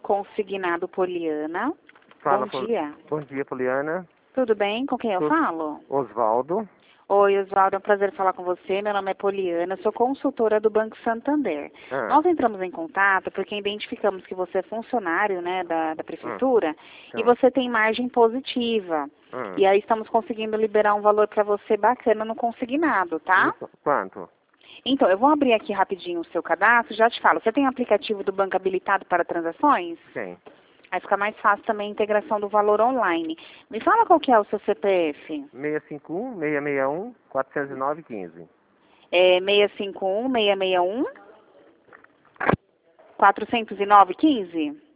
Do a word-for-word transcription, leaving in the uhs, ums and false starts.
Consignado Poliana. Fala, Bom Pol- dia. Bom dia, Poliana. Tudo bem? Com quem eu Tô- falo? Osvaldo. Oi, Oswaldo, é um prazer falar com você. Meu nome é Poliana, eu sou consultora do Banco Santander. Ah, Nós entramos em contato porque identificamos que você é funcionário, né, da, da prefeitura e então. você tem margem positiva. Hum. E aí estamos conseguindo liberar um valor para você bacana no consignado, tá? Isso. Quanto? Então, eu vou abrir aqui rapidinho o seu cadastro, já te falo. Você tem aplicativo do banco habilitado para transações? Sim. Aí fica mais fácil também a integração do valor online. Me fala qual que é o seu C P F. seis cinco um, seis seis um, quatro zero nove, um cinco. É seis cinco um, seis seis um, quatro zero nove, um cinco?